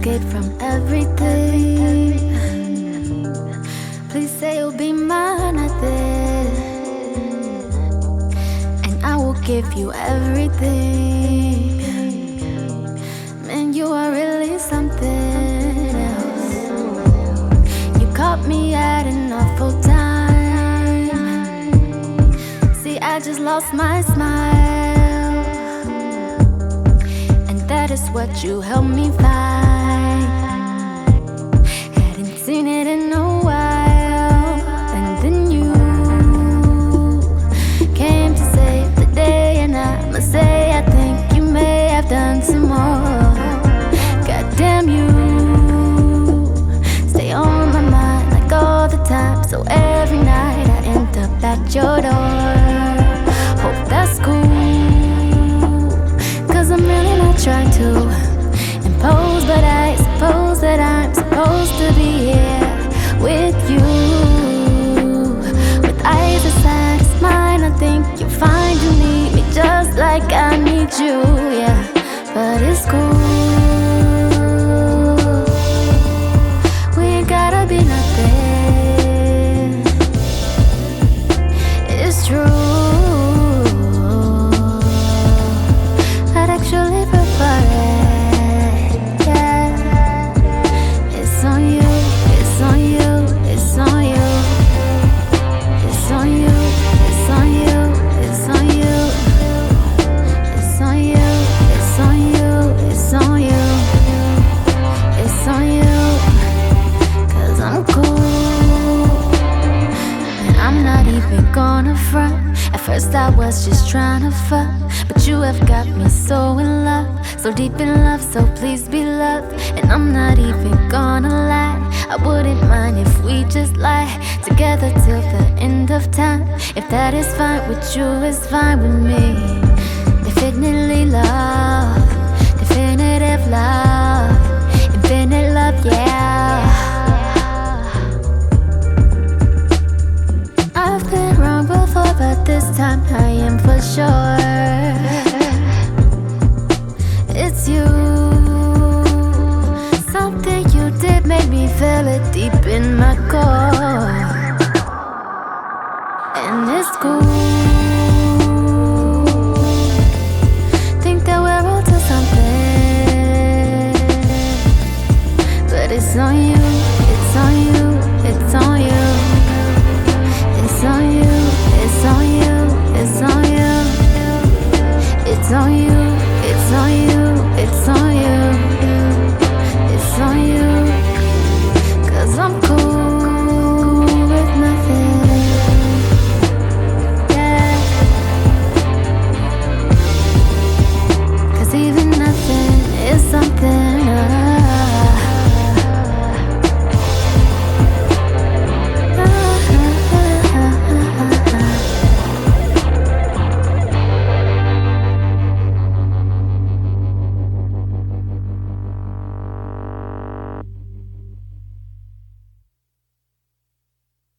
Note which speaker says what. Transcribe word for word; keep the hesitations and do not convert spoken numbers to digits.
Speaker 1: escape from everything. Please say you'll be mine at this, and I will give you everything. Man, you are really something else. You caught me at an awful time. See, I just lost my smile, and that is what you helped me find. Hadn't seen it in a while, and then you came to save the day, and I must say I think you may have done some more. God damn you, stay on my mind like all the time. So every night I end up at your door. Hope that's cool, cause I'm really not trying to impose, but I suppose that I'm supposed to be here with you. With eyes the size of mine, I think you'll find you need me just like I need you, yeah. But it's cool, we ain't gotta be nothing. It's true, I'd actually prefer it, yeah. It's on you, it's on you, it's on you. It's on you, it's on you, it's on you. It's on you, it's on you, it's on you. It's on you, cause I'm cool, and I'm not even gonna front. At first I was just trying to fuck, but you have got me so in love, so deep in love, so please be loved. And I'm not even gonna lie, I wouldn't mind if we just lie together till the end of time. If that is fine with you, it's fine with me. Definitely love, definitive love, infinite love, yeah. I've been wrong before, but this time I am for sure.